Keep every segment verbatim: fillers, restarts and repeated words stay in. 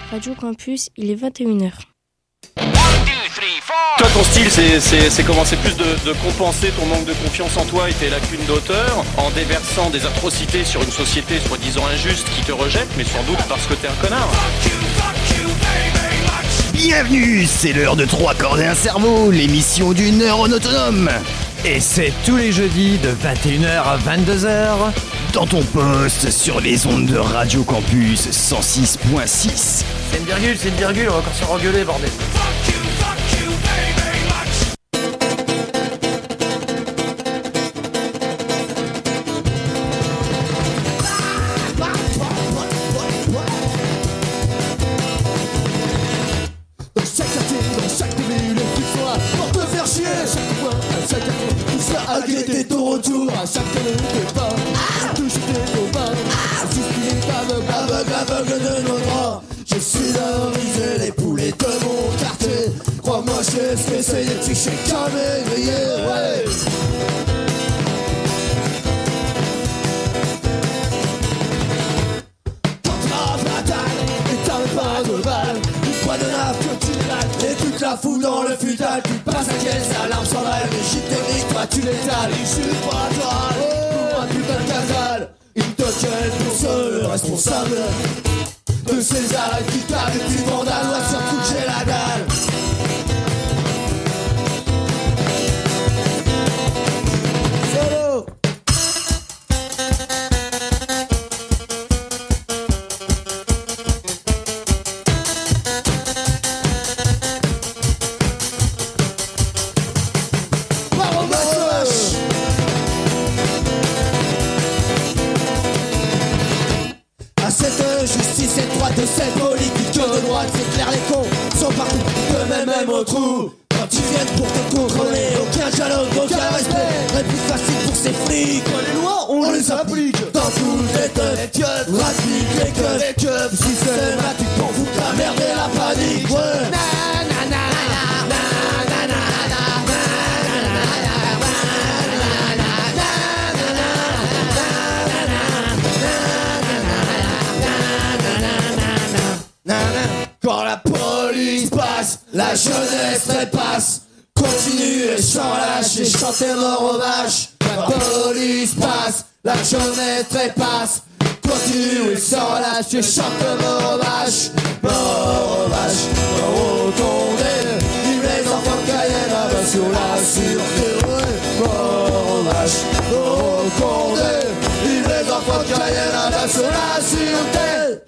Radio Campus, il est vingt et une heures. Toi, ton style, c'est, c'est, c'est comment? C'est plus de, de compenser ton manque de confiance en toi et tes lacunes d'auteur en déversant des atrocités sur une société soi-disant injuste qui te rejette, mais sans doute parce que t'es un connard. Bienvenue, c'est l'heure de Trois cordes et un cerveau, l'émission du neurone autonome. Et c'est tous les jeudis de vingt et une heures à vingt-deux heures dans ton poste sur les ondes de Radio Campus cent six point six. C'est une virgule, c'est une virgule, on va encore se engueuler, bordel. T'es ton retour à chaque minute pas ah touche tes copains ah juste aveugle aveugle aveugle de nos droits. Je suis là riser les poulets de mon quartier. Crois-moi je sais ce que c'est des petits chiens jamais grillés. Ouais. Contrat fatal et t'as même pas de balle. Quoi de neuf que tu déballes et tu te la fous dans le futal. Tu passes à caisse, alarme sans rêve. Les shit techniques, toi tu l'étales. Il suit pas toi, pour un putain de casal. Il te tienne pour seul responsable de ces actes qui tapent et tu demandes à loi surtout que j'ai la dalle. Solo. De cette politique de droite, c'est clair, les cons sont partout, eux-mêmes même au trou. Quand ils viennent pour te contrôler, aucun dialogue, aucun respect. Rien de plus facile pour ces flics. Les lois, on, on les applique. Dans tous les teufs, les keufs, rappliquent les keufs, les keufs. Systématique pour vous la merde et la panique. Ouais. Na, na, na, na, na, na, quand la police passe, la jeunesse trépasse. Continuez sans lâcher, chantez mort aux vaches. La police passe, la jeunesse trépasse. Continuez sans lâcher, chantez mort aux vaches. Mort aux vaches, mort aux condés. Vive les enfants de Cayenne, à bas sur la sûreté. Mort aux vaches, mort aux condés. Vive les enfants de Cayenne, à bas sur la sûreté.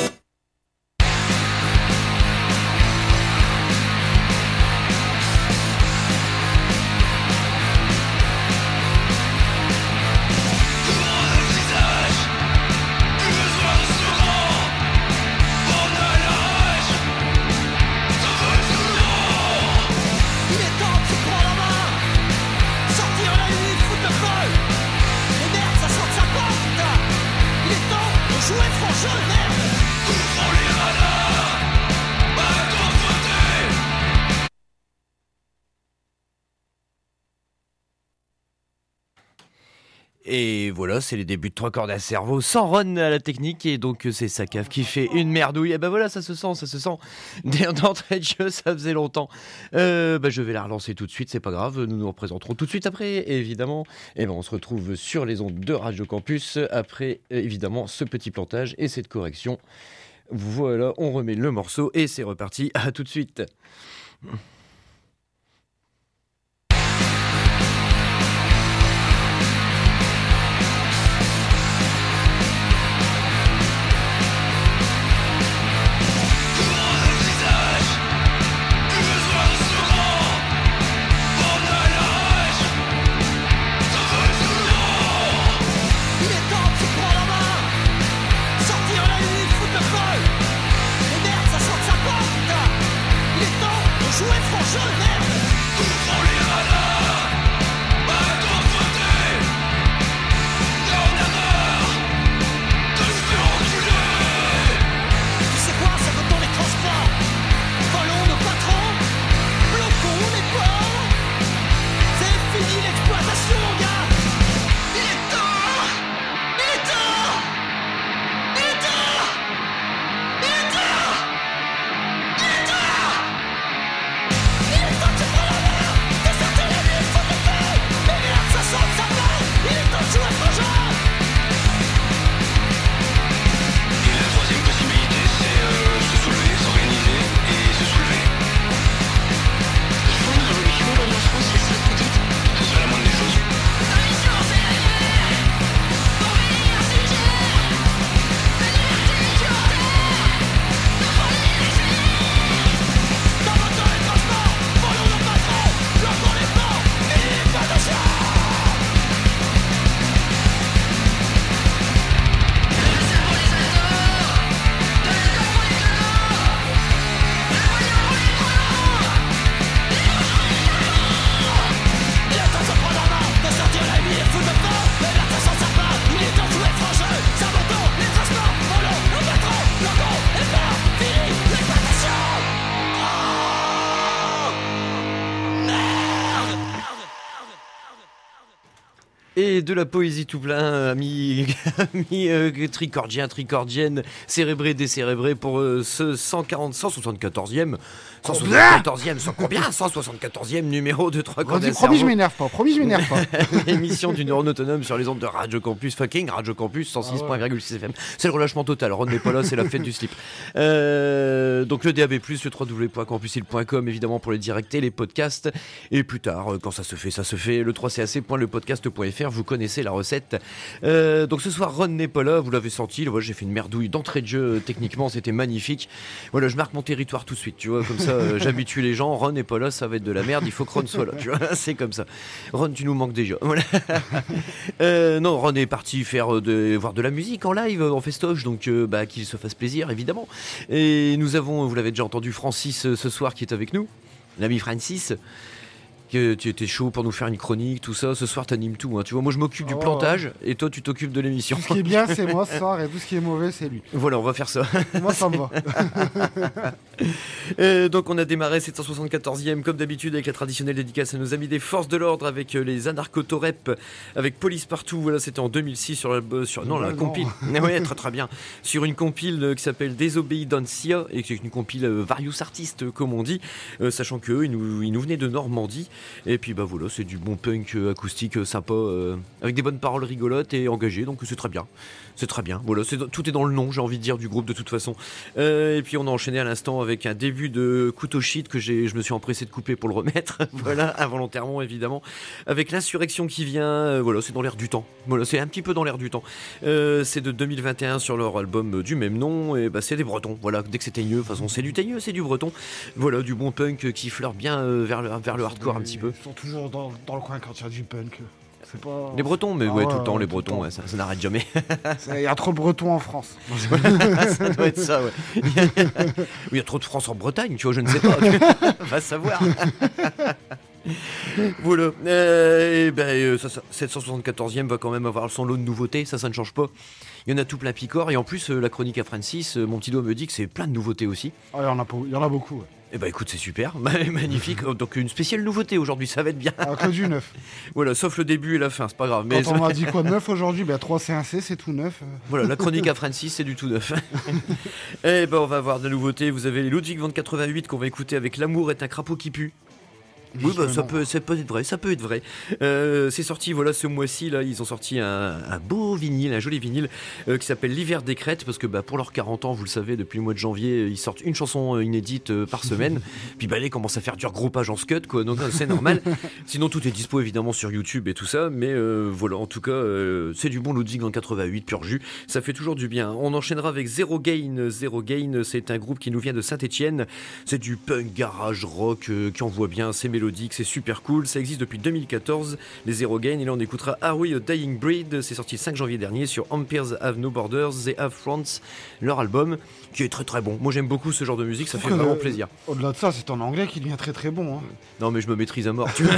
Et voilà, c'est les débuts de Trois cordes à cerveau, sans Ron à la technique, et donc c'est Sakaf qui fait une merdouille. Et ben voilà, ça se sent, ça se sent. D'entrée de jeu, ça faisait longtemps. Euh, bah je vais la relancer tout de suite, c'est pas grave, nous nous représenterons tout de suite après, évidemment. Et ben on se retrouve sur les ondes de Radio Campus, après évidemment ce petit plantage et cette correction. Voilà, on remet le morceau et c'est reparti, à tout de suite. Jouer Et de la poésie tout plein, amis, amis euh, tricordiens, tricordiennes, cérébrés, décérébrés pour euh, ce cent quarante, cent soixante-quatorzième, cent soixante-quatorzième, sans combien cent soixante-quatorzième numéro de trois cordes à cerveau. Promis, je m'énerve pas, promis, je m'énerve pas. Émission du neurone autonome sur les ondes de Radio Campus, fucking Radio Campus, cent six virgule six F M. C'est le relâchement total, Ron n'est pas là, c'est la fête du slip. Euh, donc le D A B plus, le w w w point campusil point com, évidemment pour les directs et les podcasts. Et plus tard, quand ça se fait, ça se fait, le trois c a c point le podcast point f r. Vous connaissez la recette. Euh, donc ce soir, Ron n'est pas là, vous l'avez senti. Là, j'ai fait une merdouille d'entrée de jeu. Techniquement, c'était magnifique. Voilà, je marque mon territoire tout de suite, tu vois, comme ça, euh, j'habitue les gens. Ron n'est pas là, ça va être de la merde. Il faut que Ron soit là, tu vois, c'est comme ça. Ron, tu nous manques déjà. Voilà. euh, non, Ron est parti faire de, voir de la musique en live, en festoche, donc euh, bah, qu'il se fasse plaisir, évidemment. Et nous avons, vous l'avez déjà entendu, Francis euh, ce soir qui est avec nous, l'ami Francis. Que tu étais chaud pour nous faire une chronique, tout ça. Ce soir, t'animes tout. Hein. Tu vois, moi, je m'occupe oh, du plantage et toi, tu t'occupes de l'émission. Tout ce qui est bien, c'est moi ce soir et tout ce qui est mauvais, c'est lui. Voilà, on va faire ça. Moi, ça me va. euh, donc, on a démarré cette cent soixante-quatorzième, comme d'habitude, avec la traditionnelle dédicace à nos amis des forces de l'ordre, avec euh, les anarchotorep, avec Police Partout. Voilà, c'était en deux mille six sur la, euh, sur, non, la non. compile. oui, très très bien. Sur une compile euh, qui s'appelle Désobéidancia et qui est une compile euh, Various Artistes, euh, comme on dit, euh, sachant qu'eux, ils nous, ils nous venaient de Normandie. Et puis bah voilà, c'est du bon punk euh, acoustique euh, sympa, euh, avec des bonnes paroles rigolotes et engagées, donc c'est très bien. C'est très bien. Voilà, c'est, tout est dans le nom, j'ai envie de dire, du groupe de toute façon. Euh, et puis on a enchaîné à l'instant avec un début de couteau shit que j'ai, je me suis empressé de couper pour le remettre. Voilà, involontairement évidemment. Avec l'insurrection qui vient, euh, voilà, c'est dans l'air du temps. Voilà, c'est un petit peu dans l'air du temps. Euh, c'est de deux mille vingt et un sur leur album du même nom. Et bah c'est des Bretons. Voilà, dès que c'est teigneux, de toute façon c'est du teigneux, c'est du breton. Voilà, du bon punk qui fleure bien euh, vers le, vers le hardcore un petit peu. Ils sont toujours dans, dans le coin quand il y a du punk. C'est pas... Les Bretons, mais ah ouais, ouais, tout le temps, ouais, les tout le Bretons, temps. ouais, ça, ça n'arrête jamais. Il y a trop de Bretons en France. Ça doit être ça, ouais. Il y a trop de France en Bretagne, tu vois, je ne sais pas. Va savoir. Voilà. Euh, et ben, euh, ça, ça, cette cent soixante-quatorzième va quand même avoir son lot de nouveautés, ça, ça ne change pas. Il y en a tout plein picor, et en plus, euh, la chronique à Francis, euh, mon petit doigt me dit que c'est plein de nouveautés aussi. Ah, il y en a, il y en a beaucoup. Ouais. Eh ben écoute, c'est super, magnifique. Donc une spéciale nouveauté aujourd'hui, ça va être bien. Ah, que du neuf. Voilà, sauf le début et la fin, c'est pas grave. Mais quand on m'a dit quoi de neuf aujourd'hui, ben trois C un C, c'est tout neuf. Voilà, la chronique à Francis, c'est du tout neuf. Eh ben on va avoir de nouveautés. Vous avez les Ludwig van quatre-vingt-huit qu'on va écouter avec L'amour est un crapaud qui pue. Oui, bah, ça, peut, ça peut être vrai, ça peut être vrai. Euh, c'est sorti, voilà, ce mois-ci, là, ils ont sorti un, un beau vinyle, un joli vinyle, euh, qui s'appelle L'hiver des crêtes, parce que bah, pour leurs quarante ans, vous le savez, depuis le mois de janvier, ils sortent une chanson inédite euh, par semaine. Puis bah, les commencent à faire du regroupage en scud, quoi, donc c'est normal. Sinon, tout est dispo évidemment sur YouTube et tout ça, mais euh, voilà, en tout cas, euh, c'est du bon Ludwig van quatre-vingt-huit, pur jus, ça fait toujours du bien. On enchaînera avec Zero Gain. Zero Gain, c'est un groupe qui nous vient de Saint-Étienne, c'est du punk garage rock euh, qui envoie bien, c'est mélodique, c'est super cool, ça existe depuis deux mille quatorze, les Zero Gain, et là on écoutera Are We a Dying Breed, c'est sorti le cinq janvier dernier sur Empires Have No Borders, They Have Fronts, leur album, qui est très très bon. Moi j'aime beaucoup ce genre de musique, ça fait vraiment le, plaisir. Au-delà de ça, c'est en anglais qui devient très très bon. Hein. Non mais je me maîtrise à mort, tu vois.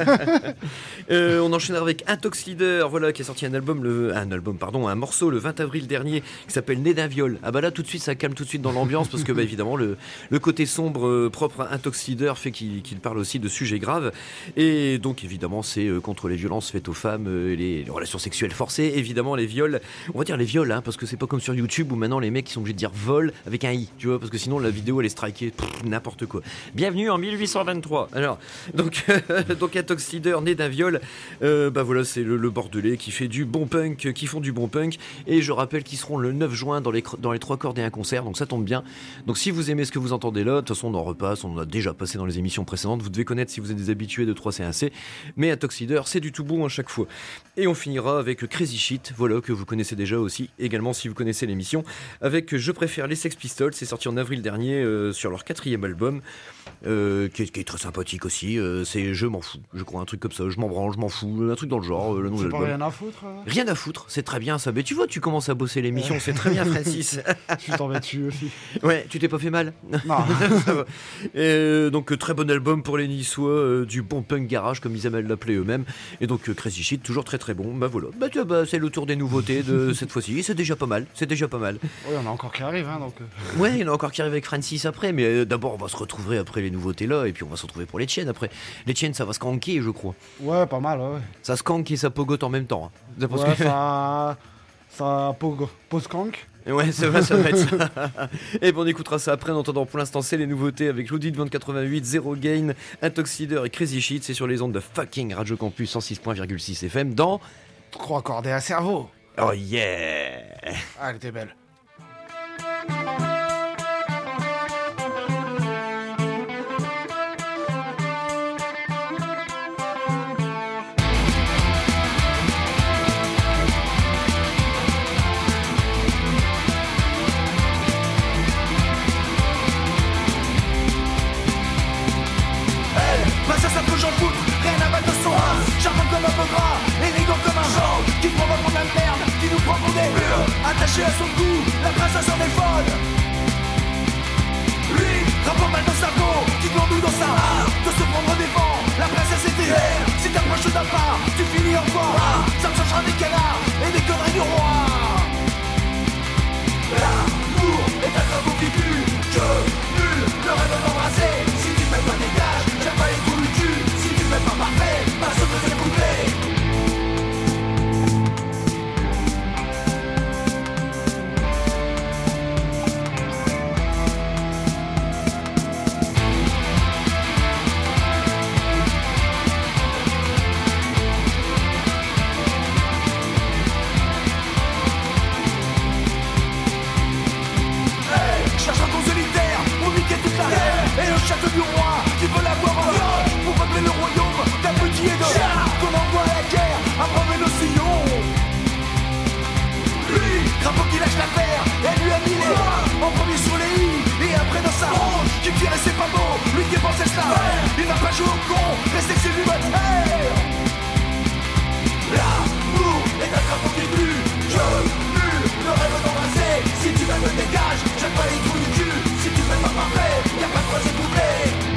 euh, on enchaînera avec Intox Leader, voilà, qui a sorti un album, le, un album, pardon, un morceau le vingt avril dernier, qui s'appelle Né d'un viol. Ah bah là tout de suite ça calme tout de suite dans l'ambiance, parce que bah évidemment le, le côté sombre euh, propre à Intox Leader fait qu'il, qu'il parle aussi de sujets graves. Et donc évidemment c'est euh, contre les violences faites aux femmes, euh, les, les relations sexuelles forcées, évidemment les viols, on va dire les viols, hein, parce que c'est pas comme sur YouTube où maintenant les mecs ils sont obligés de dire vol avec un i, tu vois, parce que sinon la vidéo elle est strikée, pff, n'importe quoi. Bienvenue en mille huit cent vingt-trois. Alors donc euh, donc Intox Leader, né d'un viol, euh, bah voilà, c'est le, le Bordelais qui fait du bon punk, qui font du bon punk, et je rappelle qu'ils seront le neuf juin dans les dans les trois cordes et un concert, donc ça tombe bien. Donc si vous aimez ce que vous entendez là, de toute façon on en repasse, on en a déjà passé dans les émissions précédentes, vous devez connaître si vous êtes des habitués de trois C un C, mais Intox Leader c'est du tout bon à chaque fois. Et on finira avec Crazy Shit, voilà, que vous connaissez déjà aussi, également si vous connaissez l'émission, avec Je préfère les Sex Pistols, c'est sorti en avril dernier euh, sur leur quatrième album, euh, qui, est, qui est très sympathique aussi, euh, c'est Je m'en fous, je crois, un truc comme ça, je m'en branle, je m'en fous, un truc dans le genre, euh, le nom de C'est pas l'album. rien à foutre euh... Rien à foutre, c'est très bien ça, mais tu vois, tu commences à bosser l'émission, c'est très bien Francis. Je t'en vais dessus aussi. Ouais, tu t'es pas fait mal? Non. Et donc très bon album pour les Niçois. soit euh, du bon punk garage comme ils aiment l'appeler eux-mêmes. Et donc euh, Crazy Shit, toujours très très bon. Bah voilà, bah, tu vois, bah, c'est le tour des nouveautés de cette fois-ci. C'est déjà pas mal, c'est déjà pas mal. Oui, on a encore qui arrive, hein, donc. euh. Ouais, il y en a encore qui arrivent avec Francis après, mais euh, d'abord on va se retrouver après les nouveautés là, et puis on va se retrouver pour les tiennes après. Les tiennes, ça va se canquer, je crois. Ouais, pas mal, ouais. ouais. Ça se canque et ça pogote en même temps. Hein. C'est parce Ouais, que- ça. Ça pose pose kank. Ouais, ça va, ça va être ça. Et bon, on écoutera ça après. En attendant, pour l'instant, c'est les nouveautés avec Ludwig vingt quatre-vingt-huit, Zero Gain, Intoxider et Crazy Shit. C'est sur les ondes de fucking Radio Campus cent six virgule six F M dans. Trois cordées à cerveau. Oh yeah! Ah, elle était belle. Bah ça ça peut j'en foutre, rien à battre de son ras. Charmant comme un peu gras, élégant comme un genre. Qui prend pas pour de la merde, qui nous prend pour des murs. Attaché à son cou, la princesse en est folle. Lui, rapport mal dans sa peau, qui glandouille dans sa rare. De se prendre des vents, la princesse est terre. Si t'approches d'un pas, tu finis en croix. Ça me changera des canards et des conneries du roi. L'amour est un drapeau qui pue. Je, nul, le rêve d'embrasser. Si tu fais pas des gages, j'aime pas les trous du cul. Si tu fais pas parfait, pas ce que j'ai coupé. Cherche un con solitaire pour niquer toute la terre. Et le château du roi qui veut l'avoir en viol. Pour peupler le royaume d'un petit et de qu'on envoie à la guerre à brevet nos sillons. Lui, crapaud qui lâche l'affaire, elle lui a mis les en premier sur les i et après dans sa hanche. Qui tire et c'est pas beau, lui qui pense être là. Il n'a pas joué au con, restez célibataire. L'amour est un crapaud qui pue. Je, nul, le rêve d'embrasser. Si tu veux me dégage, j'aime pas les trous du cul. Si tu fais pas parfait, y'a pas de quoi se doubler.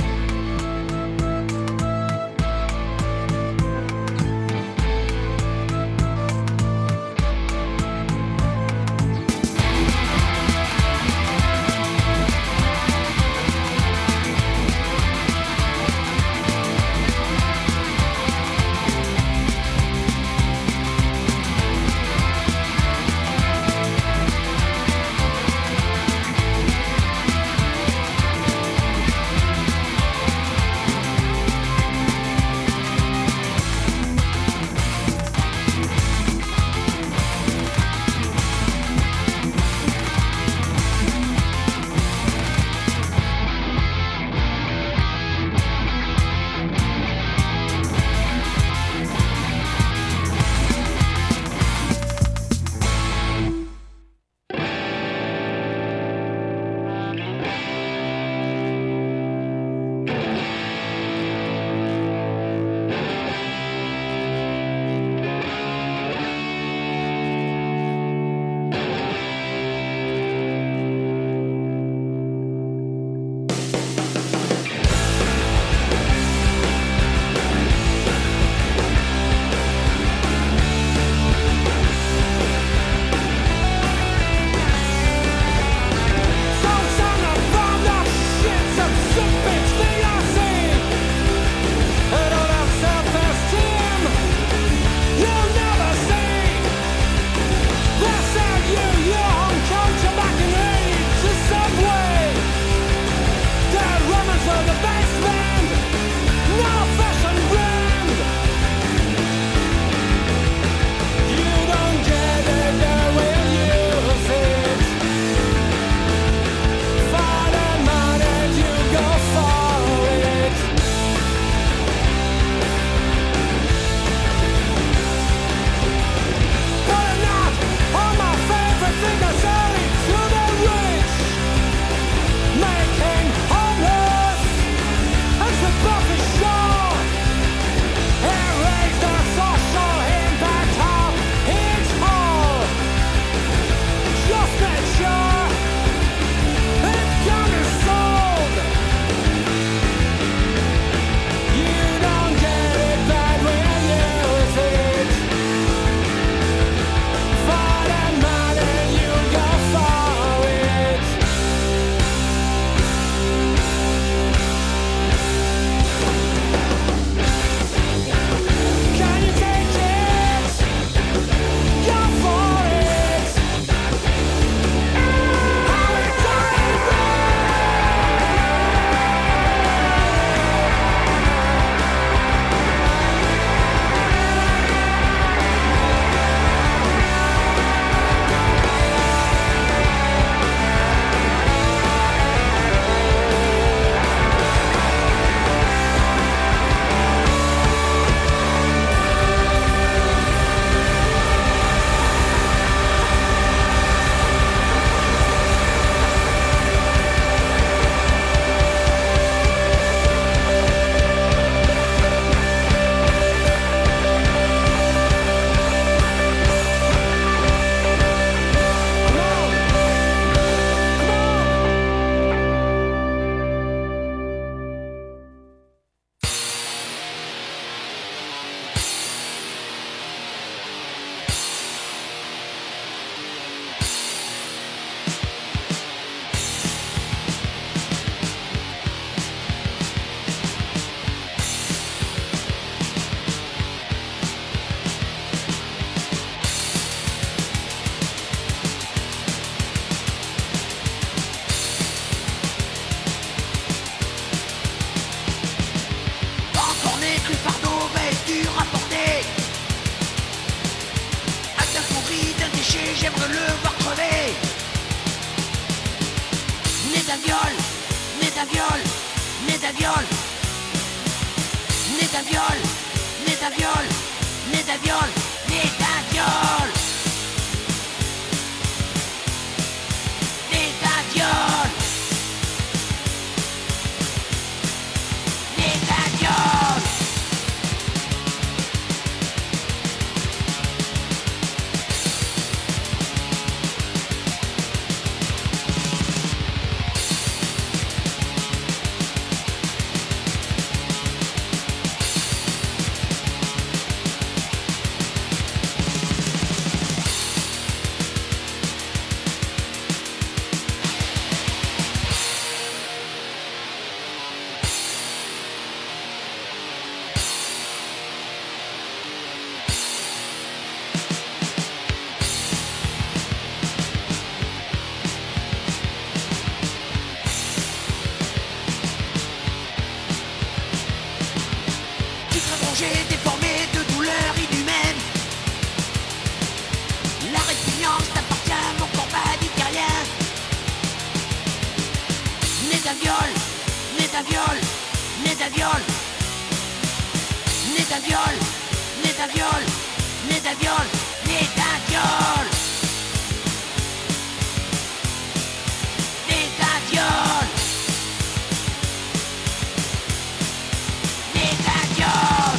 j'aimerais le voir crever. Né d'un viol, né d'un viol, né d'un viol. Né d'un viol, né d'un viol, né d'un viol, né d'un viol. Né d'un viol. Né d'un viol. J'ai déformé de douleurs inhumaines. La répugnance t'appartient, mon corps m'a dit que rien. Né d'un viol, né d'un viol, né d'un viol. Né d'un viol, né d'un viol, né d'un viol, né d'un viol. Né d'un viol. Né d'un viol.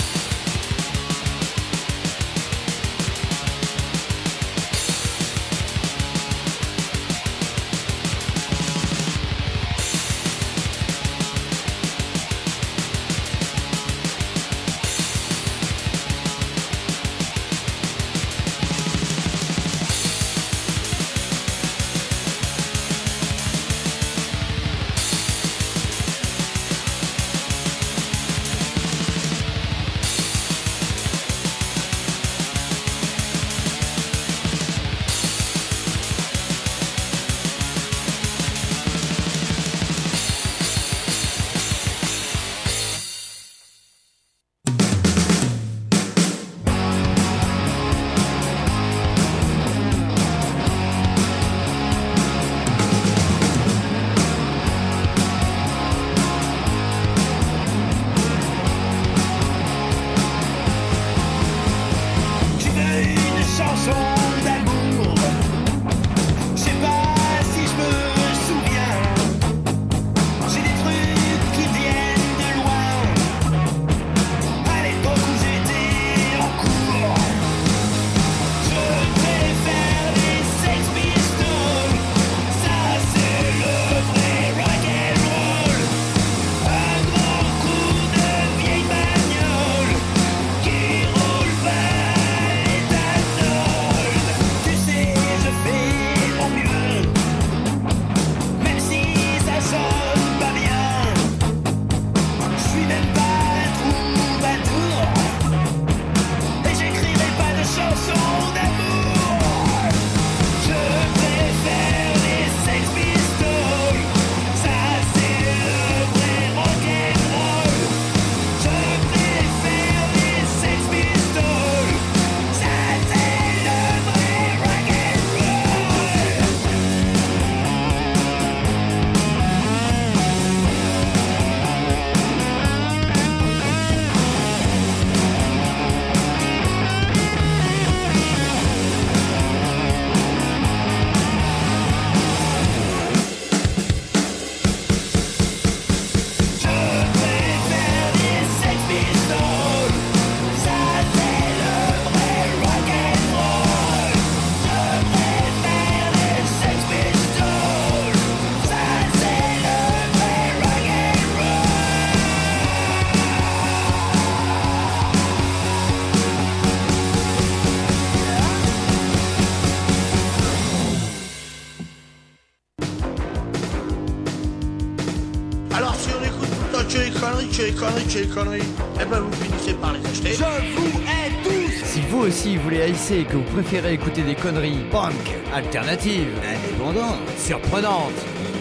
que les conneries, que les conneries, que les conneries, eh ben vous finissez par les acheter. Je vous hais tous. Si vous aussi voulez haïsser et que vous préférez écouter des conneries punk, alternatives, Indépendant, surprenantes,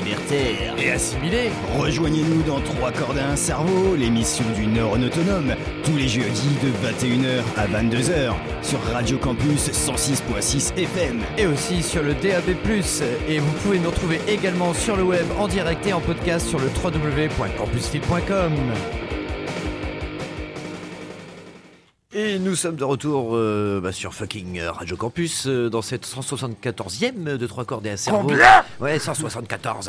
libertaire Et assimilé. Rejoignez-nous dans Trois cordes à un cerveau, l'émission du neurone autonome, tous les jeudis de vingt et une heures à vingt-deux heures sur Radio Campus cent six virgule six F M. Et aussi sur le D A B plus. Et vous pouvez nous retrouver également sur le web en direct et en podcast sur le w w w point campus film point com. Et nous sommes de retour euh, bah, sur fucking Radio Campus euh, dans cette cent soixante-quatorzième de Trois cordes et un cerveau. Combien ? Ouais, cent soixante-quatorze.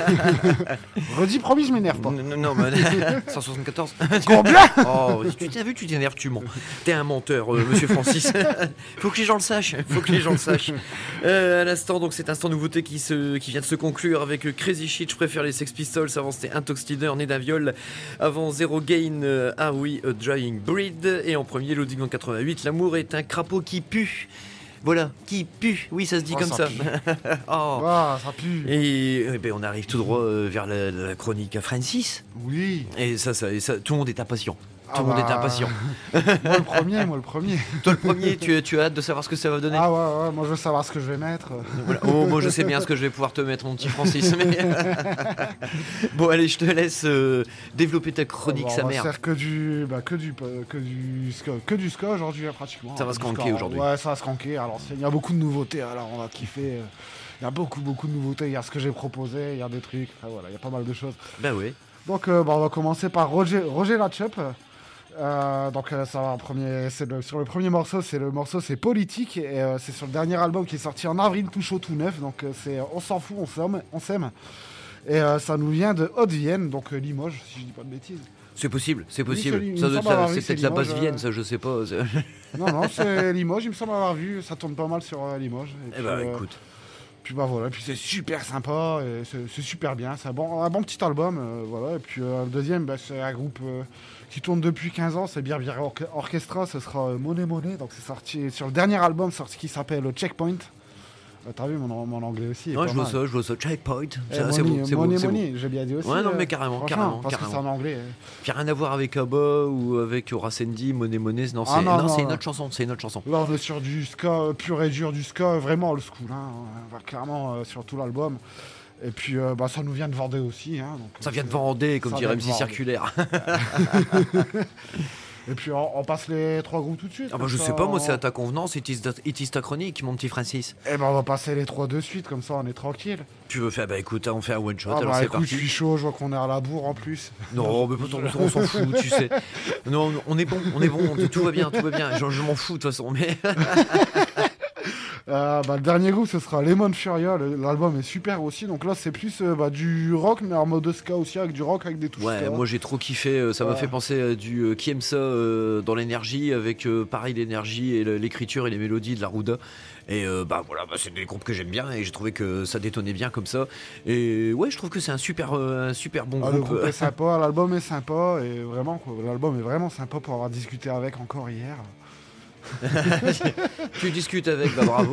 Redis, promis, je m'énerve pas. Non, non, mais cent soixante-quatorze. Combien ? Oh, tu t'as vu, tu t'énerves, tu mens. T'es un menteur, euh, monsieur Francis. Faut que les gens le sachent. Faut que les gens le sachent. Euh, à l'instant, donc, cet instant nouveauté qui, se, qui vient de se conclure avec euh, Crazy Shit. Je préfère les Sex Pistols. Avant, c'était Intox Leader, né d'un viol. Avant, Zero Gain. Euh, ah oui, A Drying Breed. Et en premier, Loading en quatre-vingt-huit. L'amour est un crapaud qui pue. Voilà, qui pue. Oui, ça se dit Oh, comme ça ça. Oh. Ah, ça pue. Et, eh ben, on arrive tout droit euh, vers la, la chronique à Francis. Oui. Et ça, ça, et ça, tout le monde est impatient. Tout Ah le monde bah, est impatient. Moi le premier, moi le premier. Toi, le premier, tu, tu as hâte de savoir ce que ça va donner. Ah ouais, ouais, moi je veux savoir ce que je vais mettre. Voilà. Oh, moi, je sais bien ce que je vais pouvoir te mettre, mon petit Francis. Mais... bon, allez, je te laisse euh, développer ta chronique, Bon, sa on va mère. faire que du, bah, que du, que du, ska, que du ska aujourd'hui hein, pratiquement. Ça va Du se cranker ska, aujourd'hui. Ouais, ça va se cranker. Alors il y a beaucoup de nouveautés. Alors on va kiffer. Il y a beaucoup, beaucoup de nouveautés. Il y a ce que j'ai proposé, il y a des trucs. Enfin, voilà, il y a pas mal de choses. Bah oui. Donc euh, bah, on va commencer par Roger, Roger Latchup. Euh, donc euh, ça va en premier, c'est le, sur le premier morceau, c'est le morceau c'est Politique et euh, c'est sur le dernier album qui est sorti en avril, tout chaud, tout neuf. Donc euh, c'est On s'en fout, on s'aime, on s'aime. Et euh, ça nous vient de Haute-Vienne, donc euh, Limoges, si je dis pas de bêtises. C'est possible, c'est Oui, possible. c'est- il me Ça doit semble être la- avoir c'est vu, c'est peut-être la basse Limoges, Vienne, euh. ça, je sais pas. c'est- Non, non, c'est Limoges, il me semble avoir vu, ça tourne pas mal sur euh, Limoges. Et Eh puis, bah, euh, écoute. Puis bah voilà, puis c'est super sympa, et c'est, c'est super bien, c'est un bon, un bon petit album, euh, voilà. Et puis euh, le deuxième, bah, c'est un groupe euh, qui tourne depuis quinze ans, c'est Bière Bière Orche- Orchestra, ce sera euh, Money Money, donc c'est sorti sur le dernier album sorti qui s'appelle Checkpoint. Euh, t'as vu mon, mon anglais aussi est Ouais, pas je vois mal. ça, je vois ça. Checkpoint. Eh, Ça, c'est money, bon, c'est bon, money, c'est bon. money, j'ai bien dit aussi. Ouais, non, euh, mais carrément, franchement, carrément, parce carrément. que c'est en anglais. euh. Puis rien à voir avec Abba ou avec Racendi, Money Money. Non, c'est Ah, non, non, c'est non. une autre chanson. C'est une autre chanson. Là, on est sur du ska euh, pur et dur, du ska euh, vraiment old school, hein, on va clairement euh, sur tout l'album. Et puis, euh, bah, ça nous vient de Vendée aussi. Hein, donc, Ça euh, vient de c'est- Vendée, comme ça dirait vient M de C Vendée. Circulaire. Et puis, on, on passe les trois groupes tout de suite. Ah bah comme je ça, sais pas, moi on- c'est à ta convenance, it is, that- it is ta chronique, mon petit Francis. Eh ben, on va passer les trois de suite, comme ça, on est tranquille. Tu veux faire, bah écoute, on fait un one shot, Ah alors bah c'est écoute, je parti. suis chaud, je vois qu'on est à la bourre en plus. Non, mais on, on s'en fout, tu sais. Non, on est bon, on est bon, tout va bien, tout va bien. Je, je m'en fous de toute façon, mais. Euh, bah, le dernier groupe, ce sera Lemon Furia. Le- L'album est super aussi. Donc là, c'est plus euh, bah, du rock, mais en mode ska aussi, avec du rock, avec des touches Ouais, ska. moi j'ai trop kiffé, euh, ça m'a Ouais. fait penser à du euh, qui aime ça euh, dans l'énergie, avec euh, pareil l'énergie et le- l'écriture et les mélodies de la Rouda. Et euh, bah voilà, bah, c'est des groupes que j'aime bien et j'ai trouvé que ça détonnait bien comme ça. Et ouais, je trouve que c'est un super, euh, un super bon Ah, le groupe. groupe est sympa, l'album est sympa. Et vraiment, quoi, l'album est vraiment sympa pour avoir discuté avec encore hier. Tu discutes avec, bah bravo.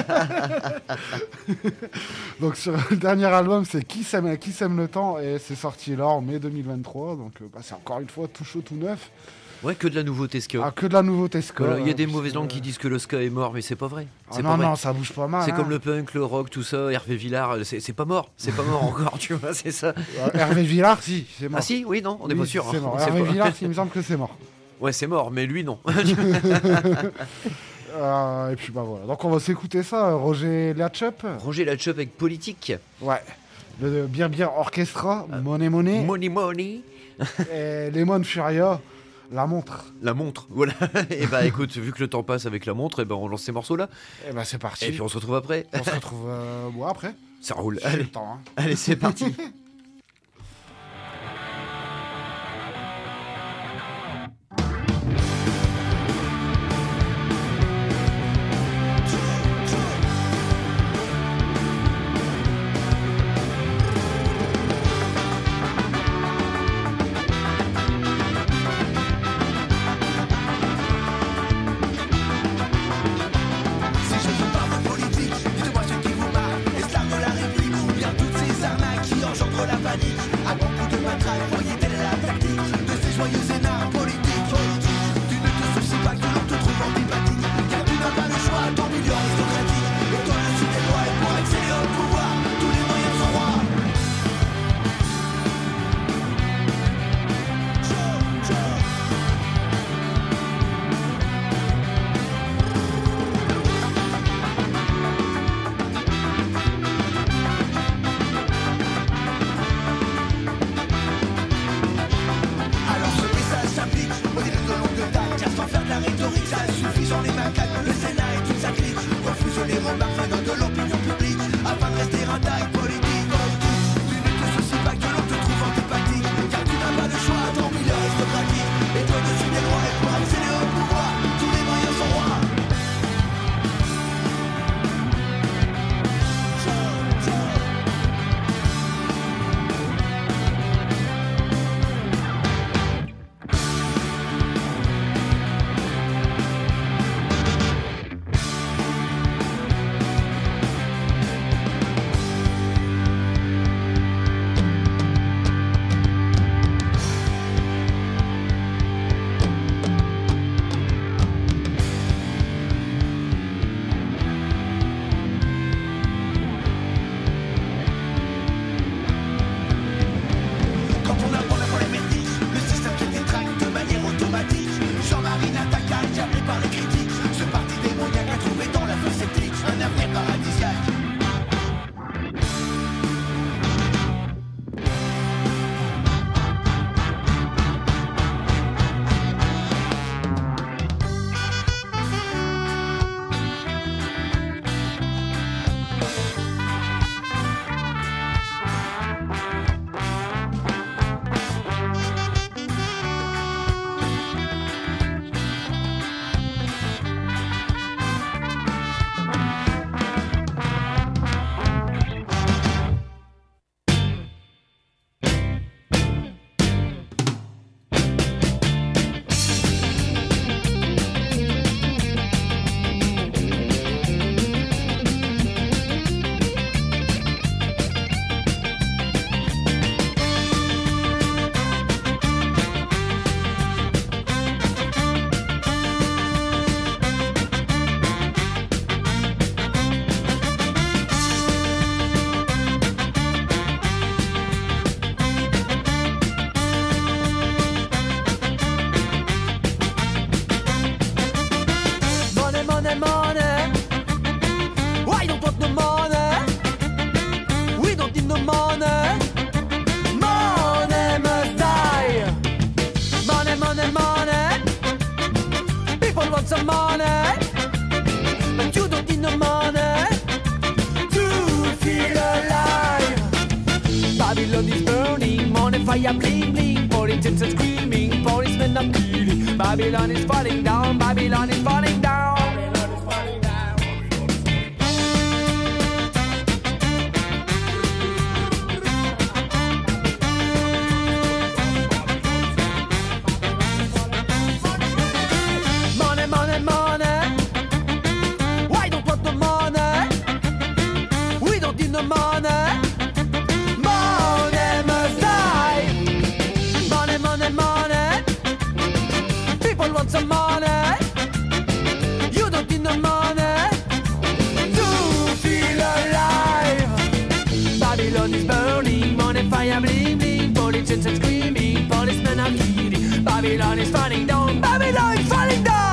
Donc sur le dernier album, c'est Qui s'aime, Qui s'aime le temps. Et c'est sorti là en mai deux mille vingt-trois. Donc euh, bah, c'est encore une fois tout chaud, tout neuf. Ouais, que de la nouveauté ska. Ah, que de la nouveauté ska. Voilà, il y a euh, des puis, mauvaises euh, langues qui disent que le ska est mort, mais c'est pas vrai. Ah C'est non, pas vrai. non, ça bouge pas mal. C'est hein. comme le punk, le rock, tout ça, Hervé Villard, c'est c'est pas mort, c'est pas mort encore, tu vois, c'est ça. Euh, Hervé Villard, si, c'est mort. Ah si, oui, non, on n'est Oui, pas sûr. C'est hein, mort. on sait Hervé pas. Villard, il me semble que c'est mort. Ouais, c'est mort, mais lui, non. Euh, et puis bah voilà. Donc on va s'écouter ça, euh, Roger Latchup. Roger Latchup avec Politique. Ouais. Le Bien Bien Orchestra, Money Money. Money Money. Et Lemon Furia, La Montre. La montre, voilà. Et bah écoute, vu que le temps passe avec la montre, et ben on lance ces morceaux-là. Et bah c'est parti. Et puis on se retrouve après. On se retrouve euh, bon, après. Ça roule. J'ai le Allez, temps. Hein. allez c'est parti. Si je vous parle de politique, dites-moi ce qui vous marque. Esclave de la République ou bien toutes ces arnaques qui engendrent la panique. À grands coups de matraque, voyez telle est la tactique de ces joyeux énards politiques. Tu ne te soucies pas que l'on te trouve antipathique, car tu n'as pas le choix, ton milieu aristocratique. Et toi le dessus des lois et pour accéder au pouvoir, tous les moyens sont rois. Morning fire bling bling, politicians and screaming, policemen are killing. Babylon is falling down, Babylon is falling down. Babylon is falling down. Money, money, money. Why don't want the money? We don't need no money. Money must die. Money, money, money. People want some money. You don't need no money to feel alive. Babylon is burning, money fire bling bling, politicians are screaming, policemen are killing. Babylon is falling down, Babylon is falling down.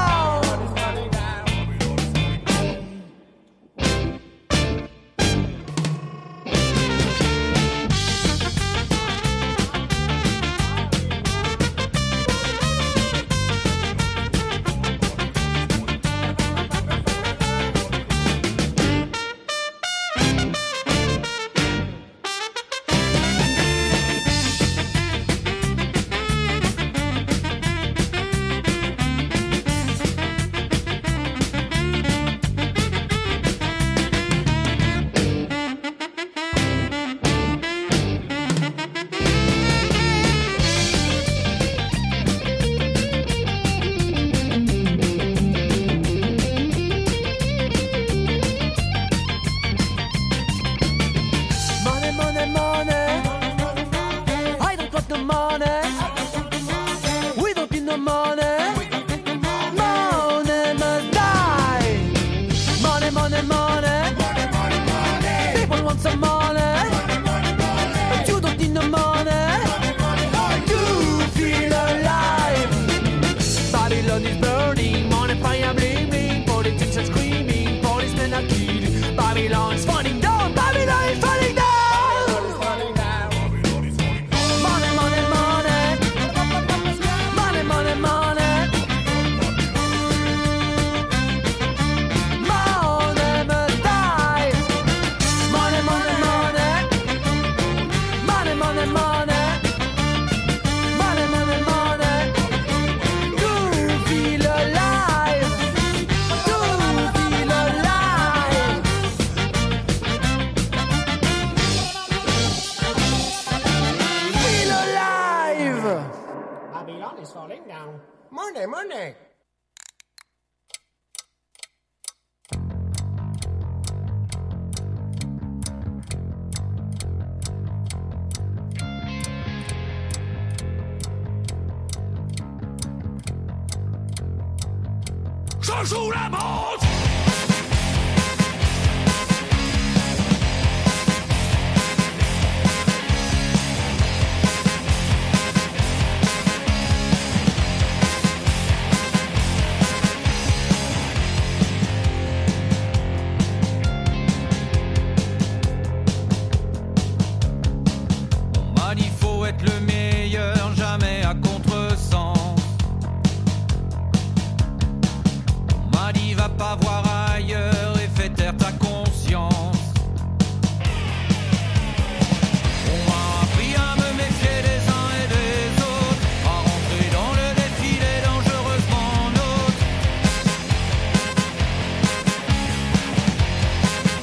Je joue la montre.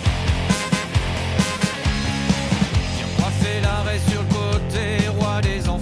Sur le côté, roi des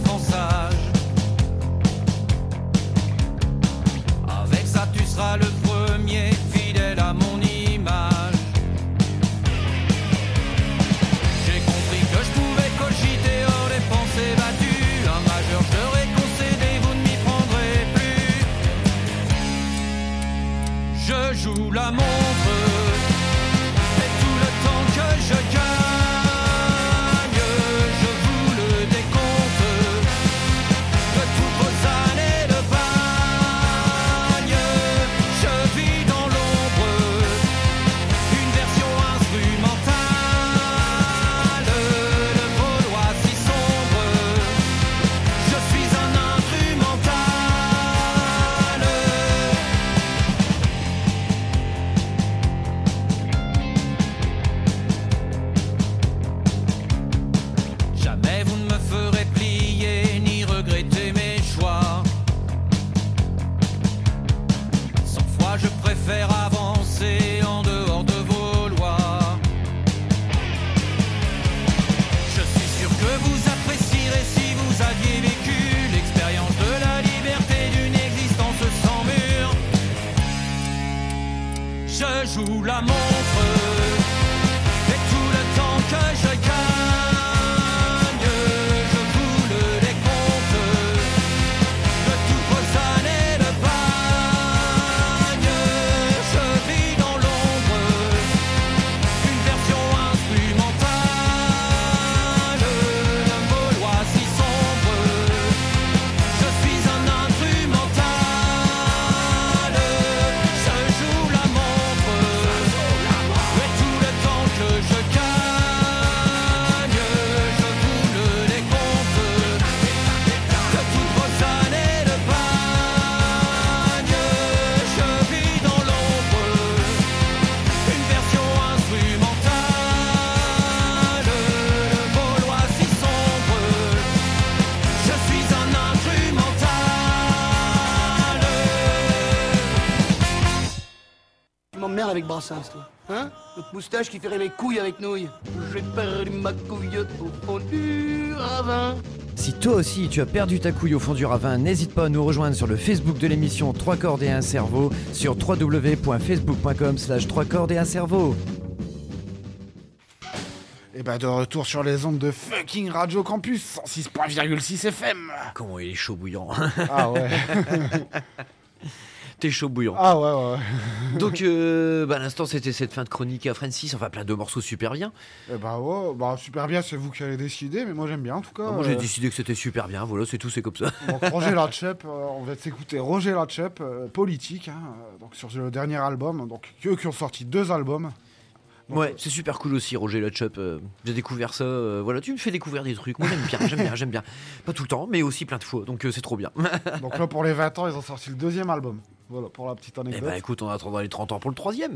joue la montre. Et tout le temps que je gagne, je vous le décompte de toutes vos années de bagne. Je vis dans l'ombre, une version instrumentale d'un Gaulois si sombre. Je suis un instrumental, je joue la montre. Et tout le temps que je gagne, je vous le décompte de toutes vos années de bagne. Je vis dans l'ombre, une version instrumentale de Gaulois si sombre. Je suis un instrumental. Tu m'emmerdes avec Brassens, toi. Hein? Notre moustache qui ferait les couilles avec nouilles. J'ai perdu ma couille au fond du ravin. Si toi aussi tu as perdu ta couille au fond du ravin, n'hésite pas à nous rejoindre sur le Facebook de l'émission trois cordes et un cerveau sur w w w point facebook point com slash trois cordes et un cerveau. Et bah de retour sur les ondes de fucking Radio Campus cent six virgule six F M. Comment il est chaud bouillant. Ah ouais. T'es chaud bouillant. Ah ouais ouais. Donc euh, bah, à l'instant c'était cette fin de chronique à Francis, enfin plein de morceaux super bien. Et bah ouais, bah super bien, c'est vous qui allez décider, mais moi j'aime bien en tout cas. Ah, moi j'ai euh, décidé que c'était super bien, voilà c'est tout, c'est comme ça. Donc Roger Latchep, euh, on va s'écouter Roger Latchep, euh, politique, hein, euh, donc sur le dernier album, donc eux qui ont sorti deux albums. Donc, Ouais, euh, c'est super cool aussi, Roger Latchop. Euh, j'ai découvert ça. Euh, voilà, tu me fais découvrir des trucs. Moi, j'aime bien, j'aime bien, j'aime bien. Pas tout le temps, mais aussi plein de fois. Donc, euh, c'est trop bien. donc là pour les vingt ans, ils ont sorti le deuxième album. Voilà pour la petite Eh anecdote. ben, écoute, on attendra les trente ans pour le troisième.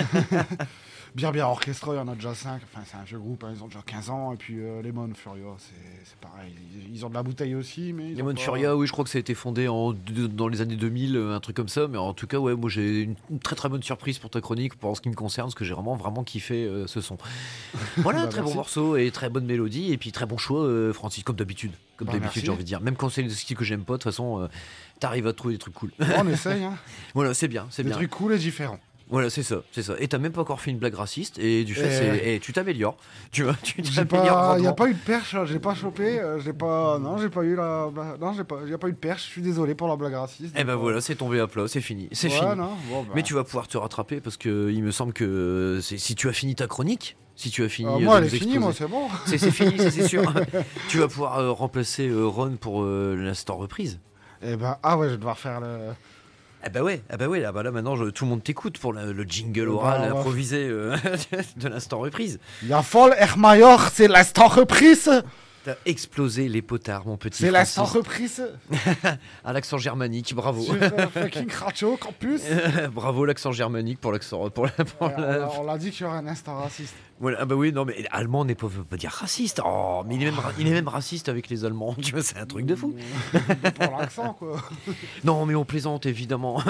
Bien bien orchestré, il y en a déjà cinq. Enfin, c'est un vieux groupe, hein, ils ont déjà quinze ans. Et puis euh, Lemon Furia, c'est, c'est pareil. Ils, ils ont de la bouteille aussi, mais. ils ont Lemon pas- Furia, oui, je crois que ça a été fondé en, de- dans les années deux mille, euh, un truc comme ça. Mais en tout cas, ouais, moi j'ai une, une très très bonne surprise pour ta chronique, pour en ce qui me concerne, parce que j'ai vraiment vraiment kiffé euh, ce son. Voilà, Bah, très bon merci. morceau et très bonne mélodie, et puis très bon choix, euh, Francis, comme d'habitude. Comme Bah, d'habitude, merci. j'ai envie de dire. Même quand c'est des styles que j'aime pas, de toute façon, euh, t'arrives à trouver des trucs cool. On essaye, hein. Voilà, c'est bien, c'est Des bien. trucs cool et différents. Voilà, c'est ça, c'est ça. Et t'as même pas encore fait une blague raciste, et du fait, Et- c'est, et tu t'améliores. Tu vois, tu J'ai t'améliores pas, y a grandement. pas eu de perche, là, j'ai pas chopé, euh, j'ai pas, non, j'ai pas eu la, non, j'ai pas, y a pas eu de perche. Je suis désolé pour la blague raciste. Eh ben Donc, voilà, c'est tombé à plat, c'est fini, c'est ouais, fini. non, bon, bah. Mais tu vas pouvoir te rattraper parce que il me semble que c'est- si tu as fini ta chronique, si tu as fini, Euh, euh, moi, de elle est nous finie, moi, exposer- c'est bon. c'est, c'est fini, ça, c'est sûr. Tu vas pouvoir euh, remplacer euh, Ron pour euh, l'instant reprise. Eh ben, ah ouais, je vais devoir faire le. Ah bah ouais, ah bah ouais, là, bah là maintenant je- tout le monde t'écoute pour le, le jingle Bah, oral on va- improvisé euh, de l'instant reprise. Ya Fall Hermayor, c'est l'instant reprise. T'as explosé les potards, mon petit. C'est l'instant Francis. reprise. À l'accent germanique, bravo. Sur euh, fucking Radio Campus. Bravo l'accent germanique pour l'accent pour la, pour Ouais, on la- l'a- on l'a dit qu'il y aurait un instant raciste. Voilà, ah bah oui, non mais allemand n'est pas, veut pas dire raciste. Oh, mais il est même, ra- il est même raciste avec les Allemands. Tu vois, c'est un truc de fou. Pour l'accent, quoi. Non, mais on plaisante évidemment.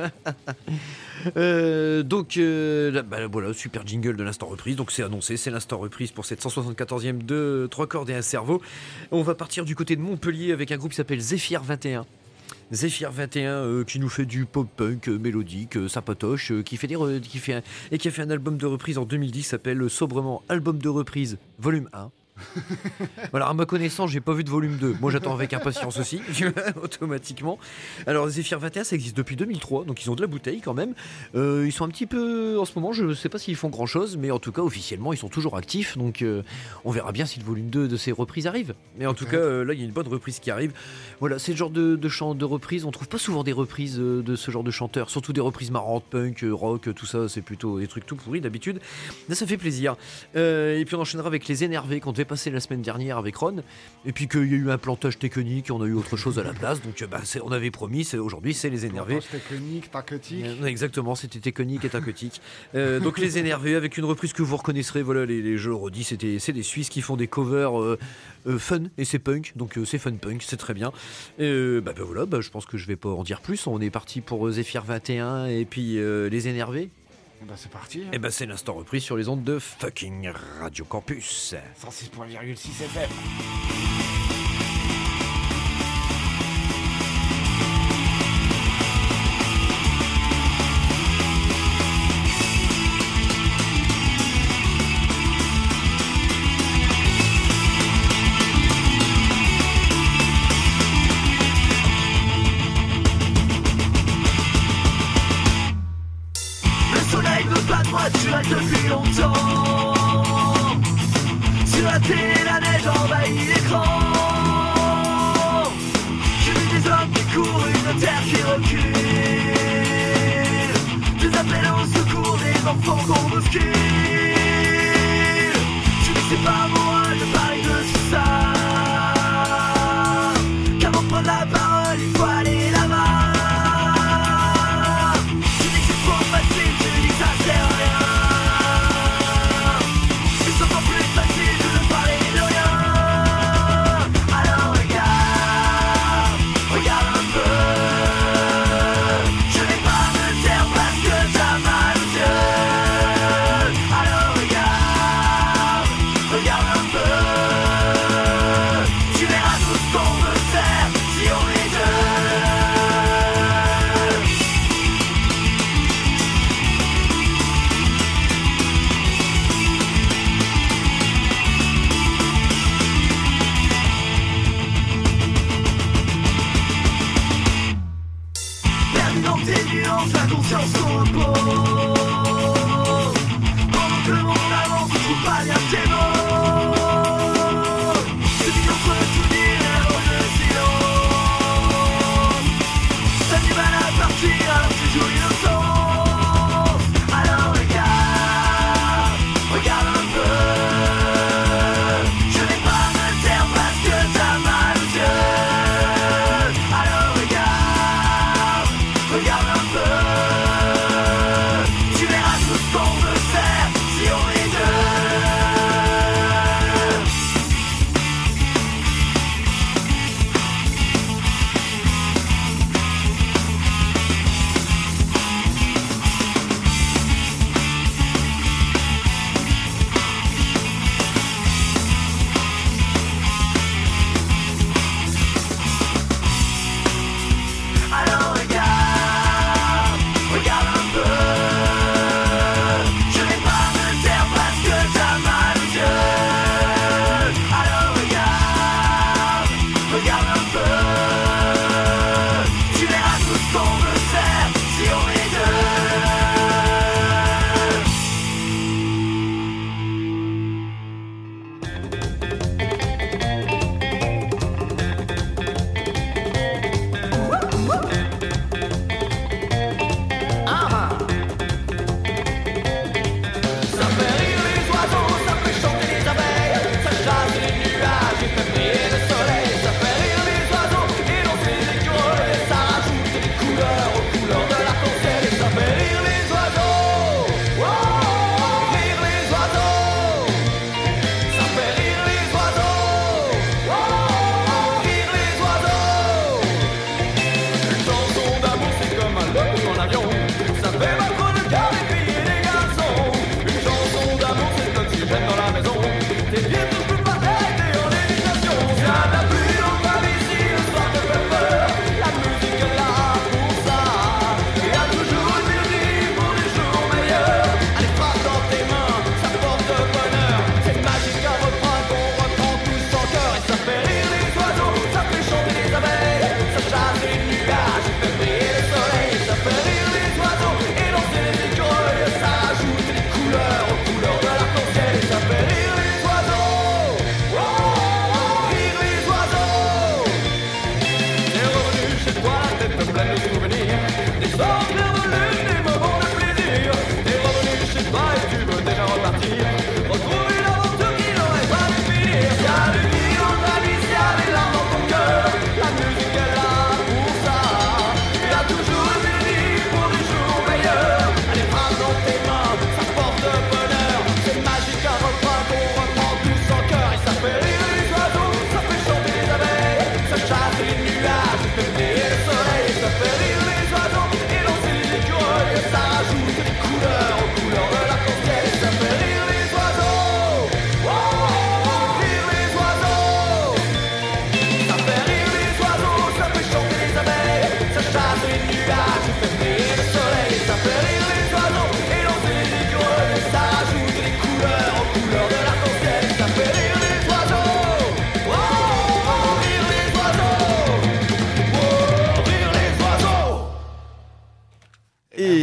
Euh, donc euh, là, bah, voilà, super jingle de l'instant reprise. Donc c'est annoncé, c'est l'instant reprise pour cette cent soixante-quatorzième de trois cordes et un cerveau. On va partir du côté de Montpellier avec un groupe qui s'appelle Zephyr vingt et un. Zephyr vingt et un euh, qui nous fait du pop-punk euh, mélodique, euh, sympatoche, euh, qui fait des re- qui fait un- et qui a fait un album de reprise en deux mille dix qui s'appelle sobrement Album de reprise volume un. Voilà, à ma connaissance, j'ai pas vu de volume deux. Moi, j'attends avec impatience aussi, tu vois, automatiquement. Alors, Zephyr vingt et un, ça existe depuis deux mille trois, donc ils ont de la bouteille quand même. Euh, ils sont un petit peu, en ce moment, je sais pas s'ils font grand chose, mais en tout cas, officiellement, ils sont toujours actifs, donc euh, on verra bien si le volume deux de ces reprises arrive. Mais en tout cas, euh, là, il y a une bonne reprise qui arrive. Voilà, c'est le genre de, de chant de reprise. On trouve pas souvent des reprises euh, de ce genre de chanteurs, surtout des reprises marrantes, punk, euh, rock, tout ça, c'est plutôt des trucs tout pourris d'habitude. Là, ça fait plaisir. Euh, et puis, on enchaînera avec Les Énervés qu'on devait passer la semaine dernière avec Ron, et puis qu'il y a eu un plantage technique, on a eu autre chose à la place, donc euh, bah, c'est- on avait promis, c'est, aujourd'hui c'est Les Énervés. C'était technique, tacotique. Euh, Exactement, c'était technique et tacotique. Euh, donc Les Énervés avec une reprise que vous reconnaîtrez. Voilà, les, les je le redis, c'était, c'est des Suisses qui font des covers euh, euh, fun et c'est punk, donc euh, c'est fun punk, c'est très bien. Euh, bah, bah, voilà, bah, je pense que je vais pas en dire plus. On est parti pour euh, Zephyr vingt et un et puis euh, Les Énervés. Eh ben, c'est parti. hein. Et bah c'est l'instant reprise sur les ondes de fucking Radio Campus. cent six virgule six F M. enfants qu'on bouscule. Tu dis c'est pas moral de parler de ça, qu'avant de prendre la parole il faut aller là-bas. Tu dis que c'est trop facile, tu dis que ça sert à rien, mais c'est encore plus facile de ne parler de rien. Alors regarde, regarde un peu, je vais pas me taire parce que t'as mal aux yeux. Alors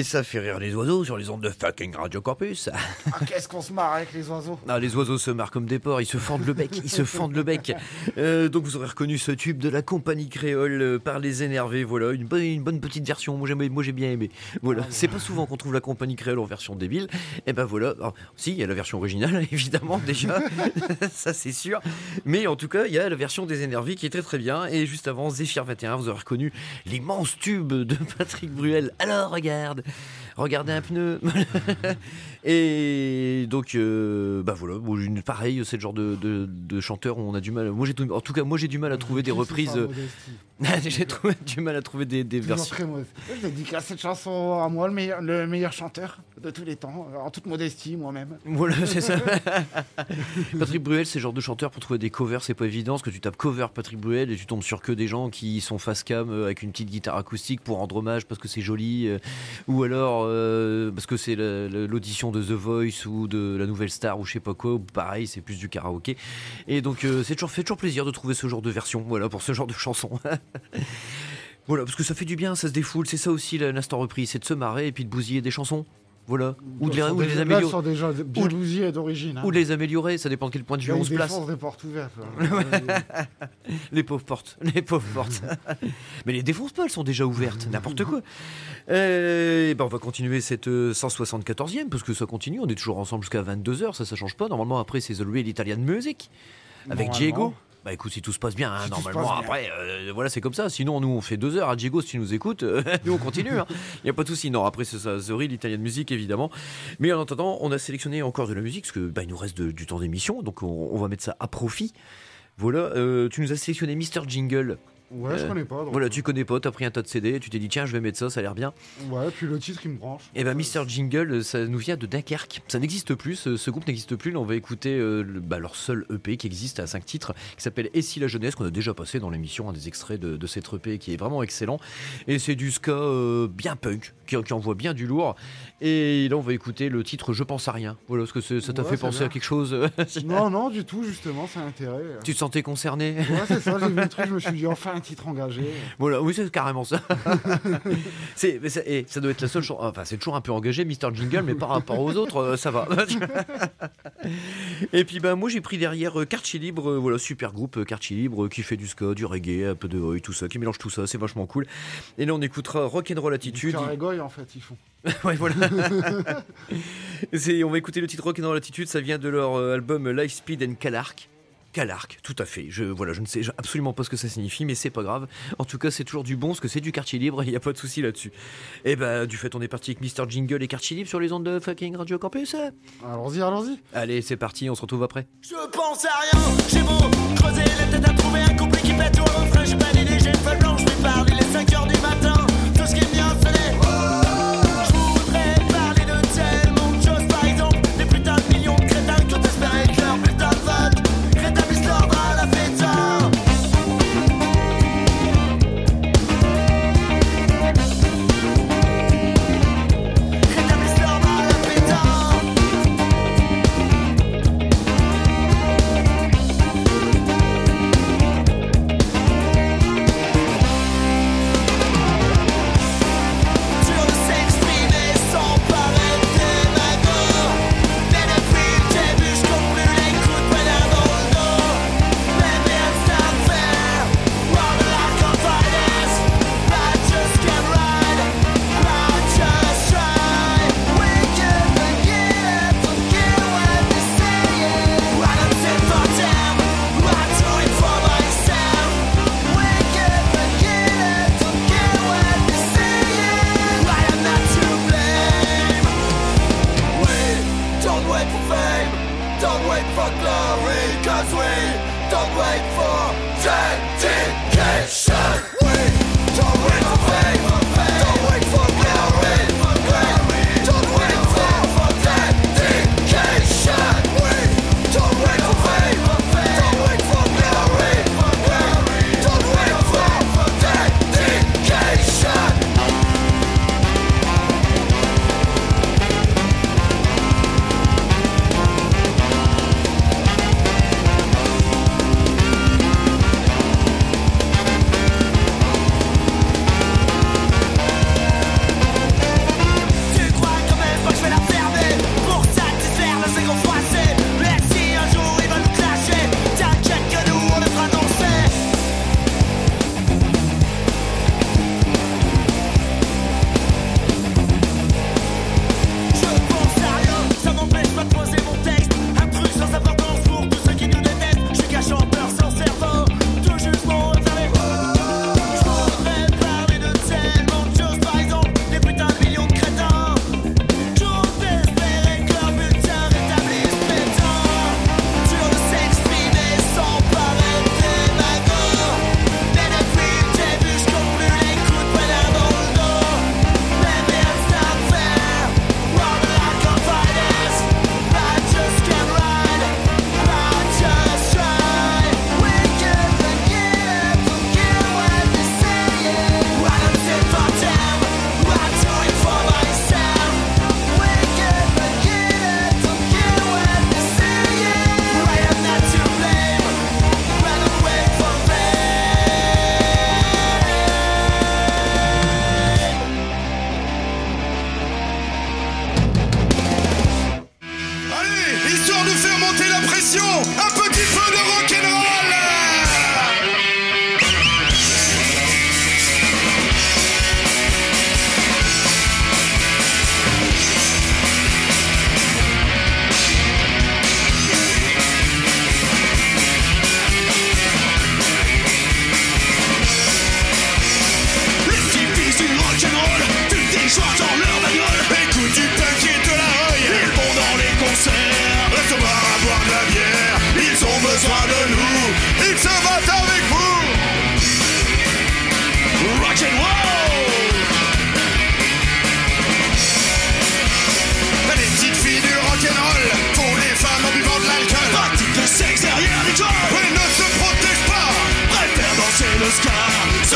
Et ça fait rire les oiseaux sur les ondes de fucking Radio Campus. Ah, qu'est-ce qu'on se marre avec les oiseaux. Ah, les oiseaux se marrent comme des porcs, ils se fendent le bec, ils se fendent le bec. Euh, donc vous aurez reconnu ce tube de la compagnie créole euh, par les énervés, voilà, une bonne, une bonne petite version, moi, j'aime- moi j'ai bien aimé. Voilà, c'est pas souvent qu'on trouve la compagnie créole en version débile, et ben voilà, alors, si, il y a la version originale, évidemment, déjà, ça c'est sûr, mais en tout cas, il y a la version des énervés qui est très très bien, et juste avant, Zéphyr vingt et un, vous aurez reconnu l'immense tube de Patrick Bruel. Alors regarde, regardez un pneu. Et donc, euh, bah voilà, bon, une- pareil, c'est le genre de, de, de chanteur où on a du mal. Moi, j'ai tout- en tout cas, moi j'ai du mal à trouver des C'est reprises. ça, euh, modestie. j'ai trouvé du mal à trouver des, des Toujours versions. très modeste. Je dédicace cette chanson à moi, le meilleur, le meilleur chanteur de tous les temps, en toute modestie, moi-même. Voilà, c'est ça. Patrick Bruel, c'est le genre de chanteur pour trouver des covers, c'est pas évident, parce que tu tapes cover Patrick Bruel et tu tombes sur que des gens qui sont face cam euh, avec une petite guitare acoustique pour rendre hommage parce que c'est joli, euh, ou alors euh, parce que c'est la- la- l'audition de The Voice ou de la Nouvelle Star ou je sais pas quoi, ou pareil, c'est plus du karaoké. Et donc euh, c'est toujours fait toujours plaisir de trouver ce genre de version, voilà, pour ce genre de chanson. Voilà, parce que ça fait du bien, ça se défoule, c'est ça aussi l'instant repris, c'est de se marrer et puis de bousiller des chansons. Voilà, ou de les, Là, ou de les là, améliorer. sont déjà bien Ou de- bousillés d'origine. Hein. Ou de les améliorer, ça dépend de quel point de vue Là, on ils se place. défoncent des portes ouvertes. là. Les pauvres portes, les pauvres portes. Mais les défonce pas, elles sont déjà ouvertes, n'importe quoi. Euh, et ben on va continuer cette euh, cent soixante-quatorzième, parce que ça continue, on est toujours ensemble jusqu'à vingt-deux heures, ça, ça change pas. Normalement, après, c'est The Real Italian Music, avec Normalement. Diego. Bah écoute, si tout se passe bien, hein, Si tout se normalement, passe bien. après, euh, voilà, c'est comme ça. Sinon, nous, on fait deux heures à Diego, si tu nous écoutes, euh, nous, on continue. Il n'y a pas de souci. Non, après, c'est ça, The Real Italian Music, évidemment. Mais en attendant, on a sélectionné encore de la musique, parce que bah, il nous reste de- du temps d'émission, donc on, on va mettre ça à profit. Voilà, euh, tu nous as sélectionné Mister Jingle. Ouais, je Euh, connais pas. donc, Voilà, euh, tu connais pas, t'as pris un tas de C D, tu t'es dit tiens, je vais mettre ça, ça a l'air bien. Ouais, puis le titre, il me branche. Et ben Mister Jingle, ça nous vient de Dunkerque. Ça n'existe plus, ce, ce groupe n'existe plus. Là, on va écouter euh, le- bah, leur seul E P qui existe à cinq titres, qui s'appelle Et si la jeunesse, qu'on a déjà passé dans l'émission, un des extraits de, de cet E P qui est vraiment excellent. Et c'est du ska euh, bien punk, qui, qui envoie bien du lourd. Et là, on va écouter le titre Je pense à rien. Voilà, est-ce que c'est- ça t'a Ouais, fait c'est penser bien. à quelque chose? Non, non, du tout, justement, c'est intérêt. Tu te sentais concerné? Ouais, c'est ça, j'ai vu le truc, je me suis dit, enfin, un titre engagé. Voilà, oui, c'est carrément ça. c'est, mais ça, et ça doit être la seule chose. Enfin, c'est toujours un peu engagé, Mister Jingle, mais par rapport aux autres, euh, ça va. Et puis, bah, moi, j'ai pris derrière euh, Quartier Libre, euh, voilà, super groupe euh, Quartier Libre, euh, qui fait du ska, du reggae, un peu de oi, tout ça, qui mélange tout ça, c'est vachement cool. Et là, on écoutera Rock'n'Roll Attitude. Du Goy, en fait, ils font. Ouais, voilà. C'est, on va écouter le titre Rock'n'Roll Attitude, ça vient de leur euh, album Life Speed and Calarc. Calarc, tout à fait. Je, voilà, je ne sais absolument pas ce que ça signifie, mais c'est pas grave. En tout cas, c'est toujours du bon, parce que c'est du Quartier Libre, il n'y a pas de souci là-dessus. Et bah, du fait, on est parti avec Mister Jingle et Quartier Libre sur les ondes de fucking Radio Campus. Allons-y, allons-y. Allez, c'est parti, on se retrouve après. Je pense à rien, j'ai beau creuser la tête à trouver un couplet qui pète au refrain. J'ai pas d'idée, j'ai une feuille blanche, je lui parle, il est cinq heures du matin. Tout ce qui me vient, c'est les je voudrais parler de tellement de choses, par exemple des putains de millions de crétins qui ont espéré que leur putain de vote rétablisse l'ordre à la fêta. Rétablisse l'ordre à la fêta.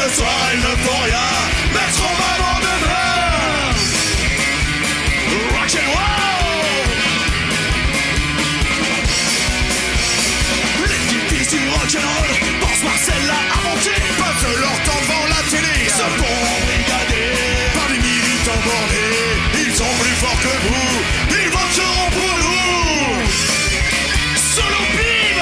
Ce soir elles ne font rien, mais seront maman demain. Rock and roll. Les petites filles du rock'n'roll pensent Marcella à monter, passent leur temps devant la télé, se font embrigader par des militants bornés. Ils sont plus forts que vous, ils voteront pour nous. Solo Bim.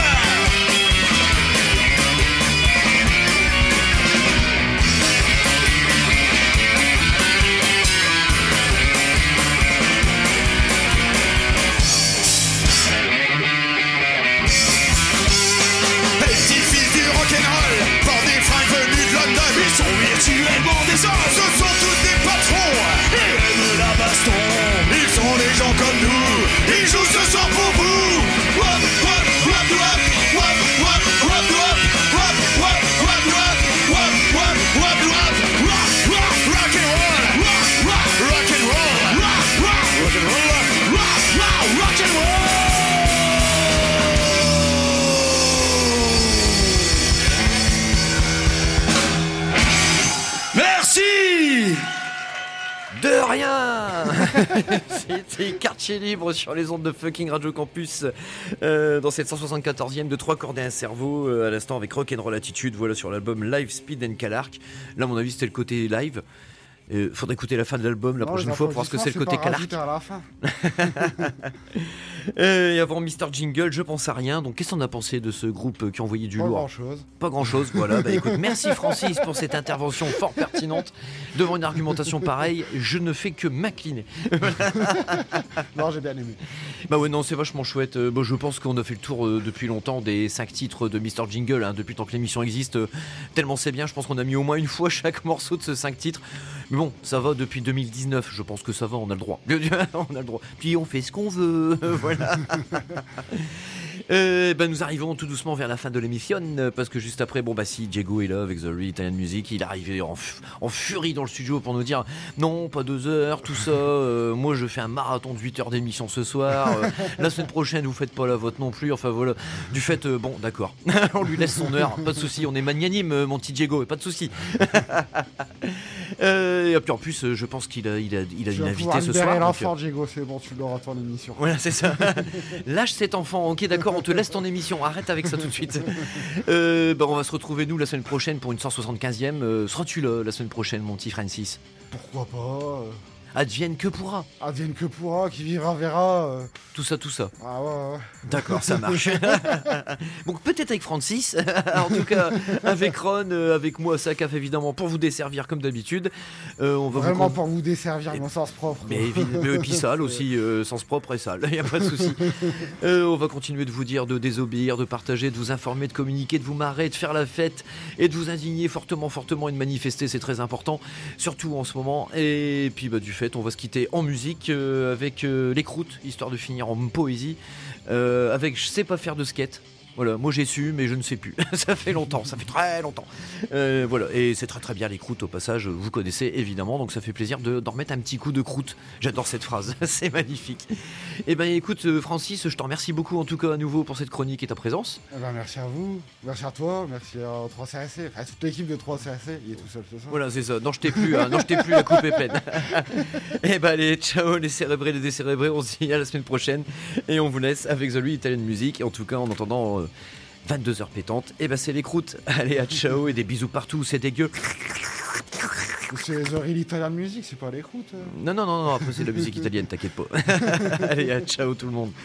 Ils sont virtuellement des hommes, ce sont tous des patrons. Ils aiment la baston, ils sont des gens comme nous. Ils jouent ce soir pour vous. Wap, wap, wap, wap, wap, wap, wap, wap, wap, wap, wap, wap, wap, wap, wap, wap, rock, rock, rock and roll, rock, rock, rock and roll, rock, rock, rock and roll, rock, rock, rock and roll. Merci. De rien. C'était Quartier Libre sur les ondes de fucking Radio Campus euh, dans cette cent soixante-quatorzième de trois cordes et un cerveau euh, à l'instant avec Rock'n'Roll Attitude, voilà sur l'album Live Speed and Calarc. Là à mon avis c'était le côté live. Euh, faudrait écouter la fin de l'album la non, prochaine fois pour voir ce que c'est le côté Calarc. À la fin. euh, et avant Mister Jingle, je pense à rien. Donc qu'est-ce qu'on a pensé de ce groupe qui a envoyé du Pas lourd ? Pas grand-chose. Pas grand-chose, voilà. Bah écoute, merci Francis pour cette intervention fort pertinente. Devant une argumentation pareille, je ne fais que m'incliner. Non, j'ai bien aimé. Bah ouais, non, c'est vachement chouette. Euh, bon, je pense qu'on a fait le tour euh, depuis longtemps des cinq titres de Mister Jingle, hein, depuis tant que l'émission existe. Euh, tellement c'est bien, je pense qu'on a mis au moins une fois chaque morceau de ce cinq titres. Mais bon, ça va depuis deux mille dix-neuf, je pense que ça va, on a le droit. On a le droit. Puis on fait ce qu'on veut, voilà. Euh, bah, nous arrivons tout doucement vers la fin de l'émission parce que juste après, bon bah si Diego est là avec The Real Italian Music, il est arrivé en, f- en furie dans le studio pour nous dire non, pas deux heures, tout ça. Euh, moi je fais un marathon de huit heures d'émission ce soir. Euh, la semaine prochaine vous faites pas la vôtre non plus. Enfin voilà. Du fait, euh, bon d'accord, on lui laisse son heure, pas de souci. On est magnanime, mon petit Diego, pas de souci. Euh, et puis en plus, euh, je pense qu'il a, il a, il a une invitée ce soir. L'enfant, Diego, c'est bon, tu l'auras ton émission. Voilà, c'est ça. Lâche cet enfant. Ok, d'accord, on te laisse ton émission. Arrête avec ça tout de suite. Euh, bah, on va se retrouver nous la semaine prochaine pour une cent soixante-quinzième. Euh, seras-tu là la semaine prochaine, mon petit Francis ? Pourquoi pas ? Advienne que pourra. Advienne que pourra, qui vivra verra. Euh... Tout ça, tout ça. Ah ouais, ouais. D'accord, ça marche. Donc peut-être avec Francis, en tout cas avec Ron, euh, avec moi, Sakaf évidemment, pour vous desservir comme d'habitude. Euh, on va Vraiment vous... pour vous desservir, mon sens propre. Mais, mais puis sale aussi, euh, sens propre et sale, il n'y a pas de souci. Euh, on va continuer de vous dire de désobéir, de partager, de vous informer, de communiquer, de vous marrer, de faire la fête et de vous indigner fortement, fortement et de manifester, c'est très important, surtout en ce moment. Et puis bah, du fait, on va se quitter en musique euh, avec euh, les croûtes, histoire de finir en poésie, euh, avec je sais pas faire de skate. Voilà, moi j'ai su, mais je ne sais plus. Ça fait longtemps, ça fait très longtemps. Euh, voilà, et c'est très très bien les croûtes au passage, vous connaissez évidemment, donc ça fait plaisir de, d'en remettre un petit coup de croûte. J'adore cette phrase, c'est magnifique. Et ben écoute Francis, je te remercie beaucoup en tout cas à nouveau pour cette chronique et ta présence. Eh ben, merci à vous, merci à toi, merci à trois C R C, enfin toute l'équipe de trois C R C, il est tout seul ce soir. Voilà, c'est ça, non je t'ai plus, hein. non je t'ai plus, la coupe est pleine. Et ben allez, ciao les cérébrés, les décérébrés, on se dit à la semaine prochaine et on vous laisse avec The Real Italian Music, et en tout cas en entendant... Euh, vingt-deux heures pétantes, et bah c'est les croûtes. Allez, à ciao et des bisous partout, c'est dégueu. C'est The Real Italian Music, c'est pas les croûtes. Euh... Non, non, non, non, après c'est de la musique italienne, t'inquiète pas. Allez, à ciao tout le monde.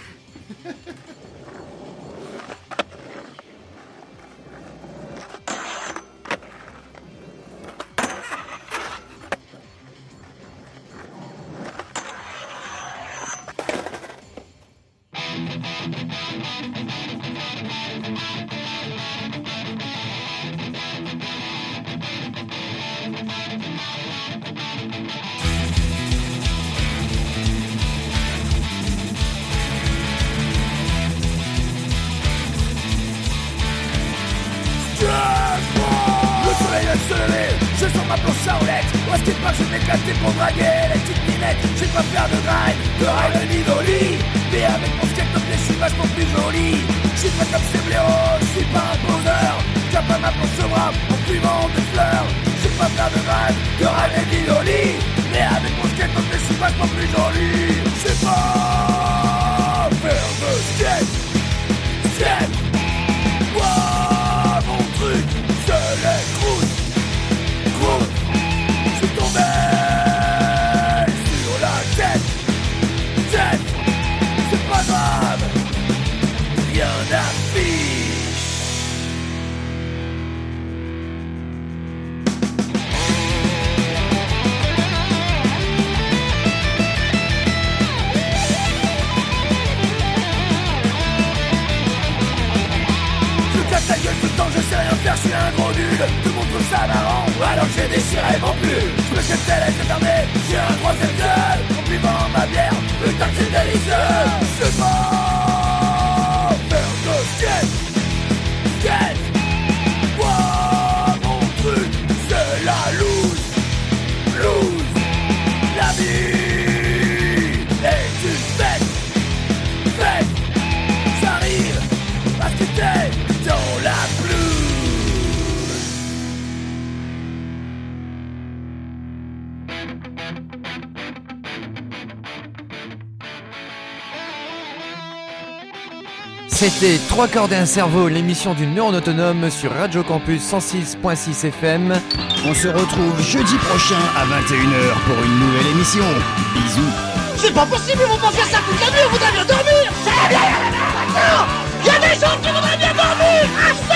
Je sors ma planche à roulettes. Au skatepark je m'éclatais pour draguer les petites minettes. Je vais pas faire de grind, de ride ni d'ollie. Mais avec mon skate top je suis vachement plus joli. Je suis pas comme ces blaireaux, je suis pas un poseur. J'ai pas ma planche au bras en fumant des fleurs. à faire de rêve, de rêver d'idoli. Mais avec mon skate, donc je suis vachement plus joli. Je sais pas faire de skate, skate. Moi, mon truc, c'est les croûtes, croûtes. Je suis tombé sur la tête, tête. C'est pas grave, rien n'affiche. Ta gueule tout le temps, je sais rien faire, je suis un gros nul. Tout le monde trouve ça marrant, alors que j'ai déchiré mon pull. Je me jette les yeux fermés, j'ai un troisième gueule. En buvant ma bière, putain que c'est délicieux. Je sais pas faire de skate, skate. Moi, mon truc, c'est la loose, loose. La vie est une fête, fête. J'arrive parce que t'es dans la pluie. C'était trois cordes et un cerveau, l'émission d'une neurone autonome sur Radio Campus cent six point six F M. On se retrouve jeudi prochain à vingt et une heures pour une nouvelle émission. Bisous. C'est pas possible, ils vont pas faire ça toute la nuit, vous allez bien dormir. Ça va bien, il y a des gens qui voudraient bien dormir.